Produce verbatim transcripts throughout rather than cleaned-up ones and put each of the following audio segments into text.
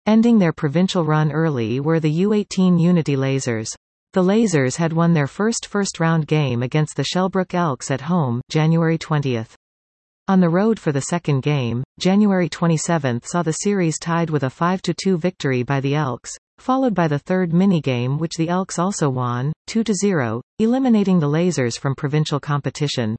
Ending their provincial run early were the U eighteen Unity Lasers. The Lasers had won their first first-round game against the Shellbrook Elks at home, January twentieth. On the road for the second game, January twenty-seventh saw the series tied with a five to two victory by the Elks, followed by the third minigame which the Elks also won, two to zero, eliminating the Lasers from provincial competition.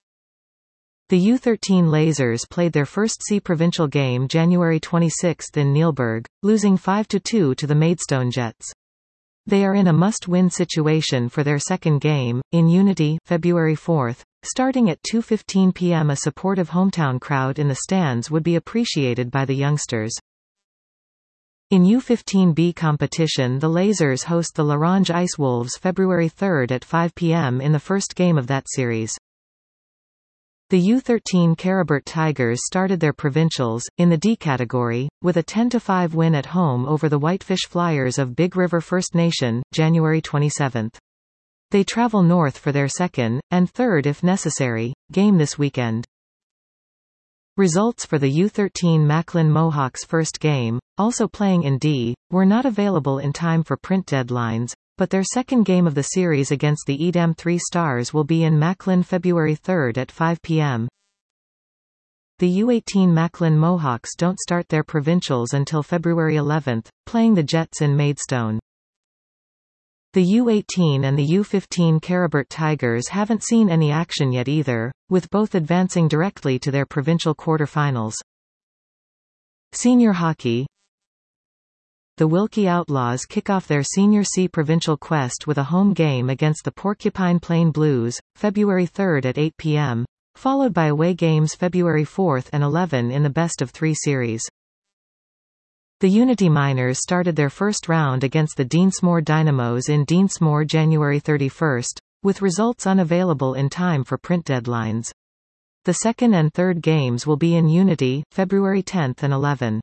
The U thirteen Lasers played their first C provincial game January twenty-sixth in Neilburg, losing five to two to the Maidstone Jets. They are in a must-win situation for their second game, in Unity, February fourth. Starting at two fifteen p m A supportive hometown crowd in the stands would be appreciated by the youngsters. In U fifteen B competition, the Lasers host the Larange Ice Wolves February third at five p m in the first game of that series. The U thirteen Caribert Tigers started their provincials, in the D category, with a ten to five win at home over the Whitefish Flyers of Big River First Nation, January twenty-seventh. They travel north for their second, and third if necessary, game this weekend. Results for the U thirteen Macklin Mohawks first game, also playing in D, were not available in time for print deadlines, but their second game of the series against the Edam Three Stars will be in Macklin February third at five p m The U eighteen Macklin Mohawks don't start their provincials until February eleventh, playing the Jets in Maidstone. The U eighteen and the U fifteen Caribert Tigers haven't seen any action yet either, with both advancing directly to their provincial quarter-finals. Senior hockey. The Wilkie Outlaws kick off their Senior C provincial quest with a home game against the Porcupine Plain Blues, February third at eight p m, followed by away games February fourth and eleventh in the best-of-three series. The Unity Miners started their first round against the Deansmore Dynamos in Deansmore January thirty-first, with results unavailable in time for print deadlines. The second and third games will be in Unity, February tenth and eleventh.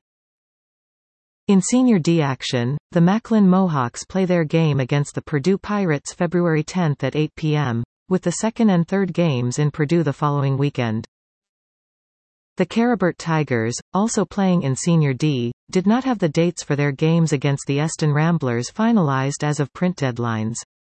In Senior D action, the Macklin Mohawks play their game against the Purdue Pirates February tenth at eight p m, with the second and third games in Purdue the following weekend. The Caribert Tigers, also playing in Senior D, did not have the dates for their games against the Eston Ramblers finalized as of print deadlines.